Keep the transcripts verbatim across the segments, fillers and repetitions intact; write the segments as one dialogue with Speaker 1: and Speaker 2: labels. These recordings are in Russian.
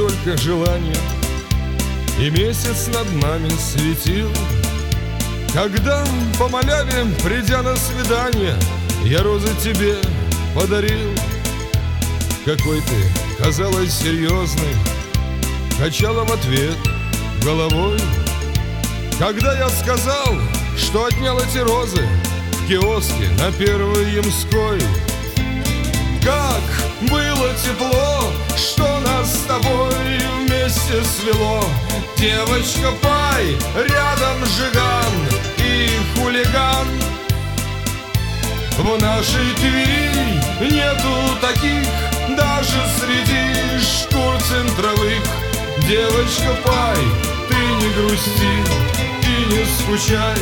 Speaker 1: только желание, и месяц над нами светил. Когда по маляве, придя на свидание, я розы тебе подарил. Какой ты, казалось, серьезный, качала в ответ головой. Когда я сказал, что отнял эти розы в киоске на Первой Ямской, как было тепло, что нас с тобой вместе свело. Девочка, пай, рядом жиган и хулиган. В нашей Твери нету таких, даже среди шкур центровых. Девочка, пай, ты не грусти и не скучай.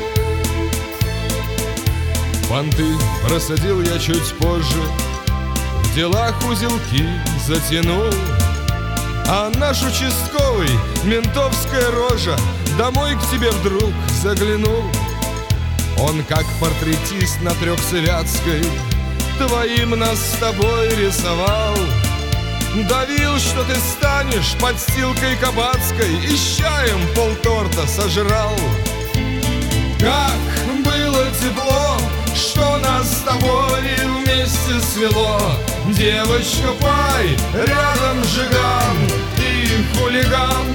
Speaker 1: Понты просадил я чуть позже, в делах узелки затянул. А наш участковый, ментовская рожа, домой к тебе вдруг заглянул. Он, как портретист на Трехсвятской, твоим нас с тобой рисовал. Давил, что ты станешь подстилкой кабацкой, и с чаем полторта сожрал. Как было тепло, что нас с тобой вместе свело. Девочка, пай, рядом жиган и хулиган.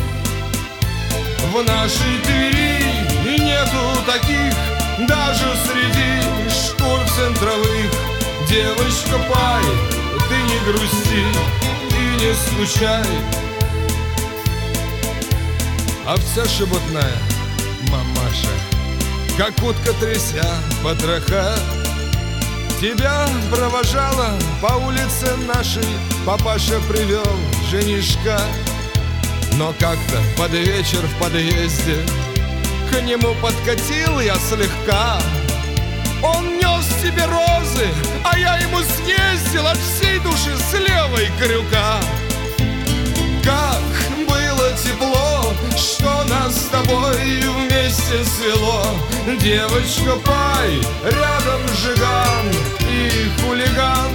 Speaker 1: В нашей Твери нету таких, даже среди шкур центровых. Девочка, пай, ты не грусти и не скучай. Овца шебутная, мамаша, как утка тряся потроха, тебя провожала по улице нашей, папаша привел женишка. Но как-то под вечер в подъезде к нему подкатил я слегка. Он нес тебе розы, а я ему съездил от всей души с левой крюка. Как было тепло, что нас с тобой вместе свело. Девочка, пай, рядом жиган и хулиган.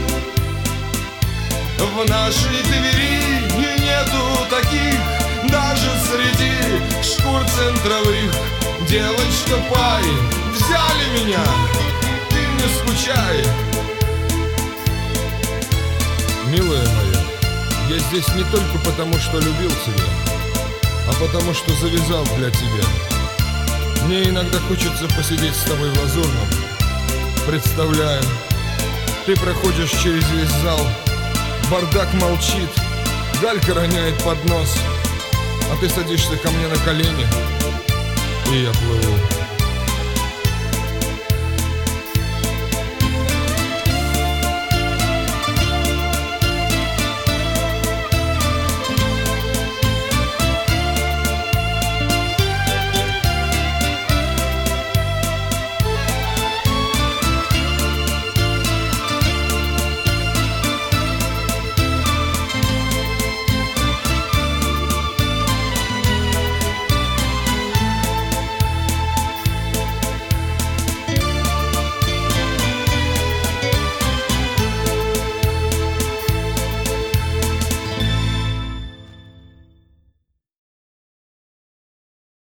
Speaker 1: В нашей Твери нету таких, даже среди шкур центровых. Девочка, пай, взяли меня, ты не скучай. Милая моя, я здесь не только потому, что любил тебя, а потому, что завязал для тебя. Мне иногда хочется посидеть с тобой в Лазурном. Представляю, ты проходишь через весь зал, бардак молчит, Галька роняет поднос, а ты садишься ко мне на колени, и я плыву.